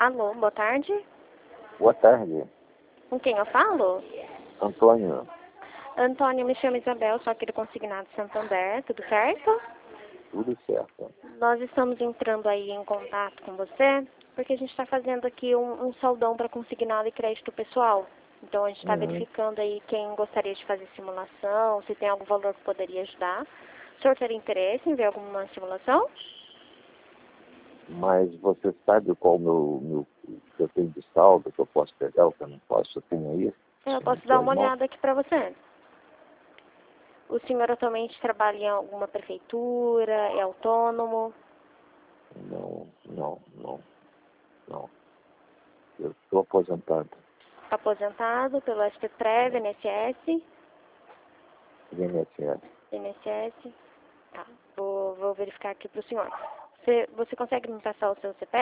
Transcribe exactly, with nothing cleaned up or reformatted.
Alô, boa tarde. Boa tarde, Com quem eu falo? Antônio. Antônio, me chamo Isabel, sou aqui do Consignado Santander, tudo certo? Tudo certo. Nós estamos entrando aí em contato com você, porque a gente está fazendo aqui um, um saldão para consignado e crédito pessoal. Então a gente está Uhum. verificando aí quem gostaria de fazer simulação, se tem algum valor que poderia ajudar. O senhor teria interesse em ver alguma simulação? Mas você sabe qual o meu, meu que eu tenho de saldo, que eu posso pegar, o que eu não posso, eu tenho aí? Eu Em posso dar suas uma mãos? olhada aqui para você. O senhor atualmente trabalha em alguma prefeitura, é autônomo? Não, não, não, não. Eu estou aposentado. Aposentado pelo S P Prev, I N S S? I N S S. I N S S? Tá, vou, vou verificar aqui para o senhor. Você, você consegue me passar o seu C P F?